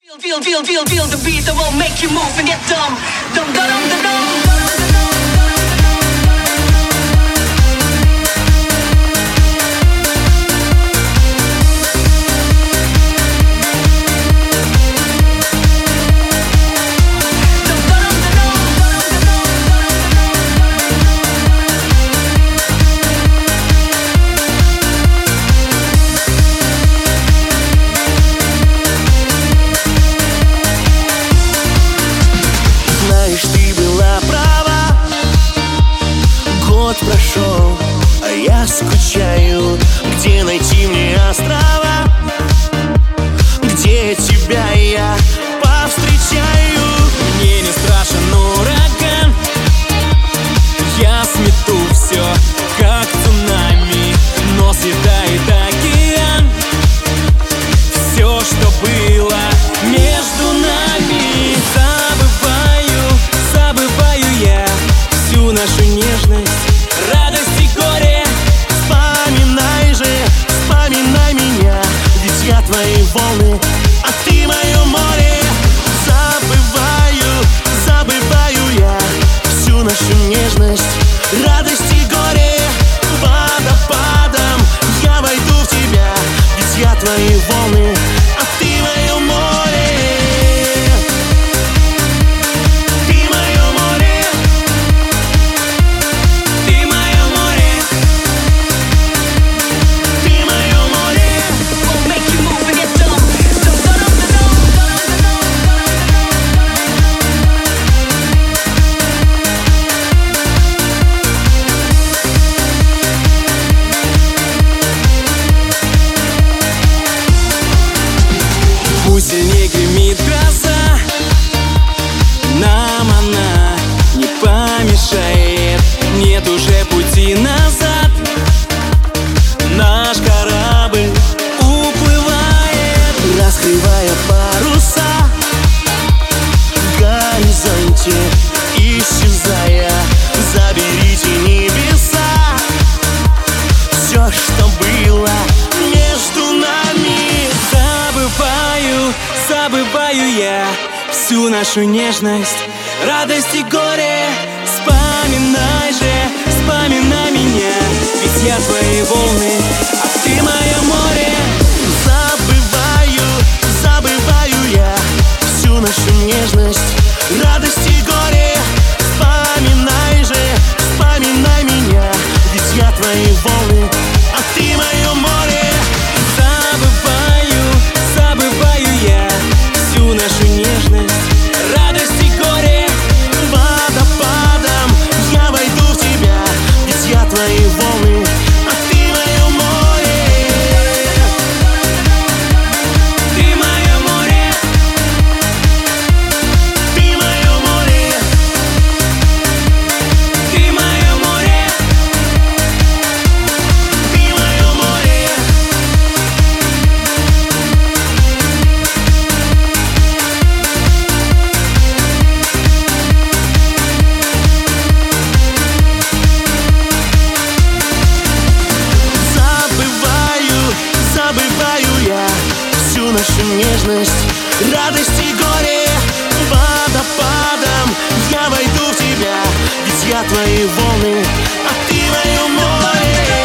Feel the beat that will make you move and get dumb. Dum dum dum dum dum. Прошел, а я скучаю. Где найти мне острова, где тебя я повстречаю? Мне не страшен ураган, я смету все, как цунами, но съедает океан все, что было между нами. Забываю я всю нашу нежность, радость и горе. Вспоминай меня, ведь я твои волны, а ты мое море. Забываю я всю нашу нежность, радость и горе. Водопадом я войду в тебя, ведь я твои волны, а ты мое море. Пусть сильнее гремит гроза, нам она не помешает. Нет уже пути назад, наш корабль уплывает, раскрывая паруса в горизонте, исчезая. Заберите небеса все, что было между нами. Забываю я всю нашу нежность, радость и горе. Вспоминай меня, ведь я твои волны, а ты мое море. Забываю я всю нашу нежность, радость и горе. Вспоминай меня, ведь я твои волны, а ты мое море. Забываю я всю нашу нежность, радость и горе. Водопадом я войду в тебя, ведь я твои волны, а ты мое море. Ты мое море. Ты мое море. Ты мое море. Ты мое море. Забываю я всю нашу нежность, радость и горе. Водопадом я войду в тебя, ведь я твои волны, а ты мое море.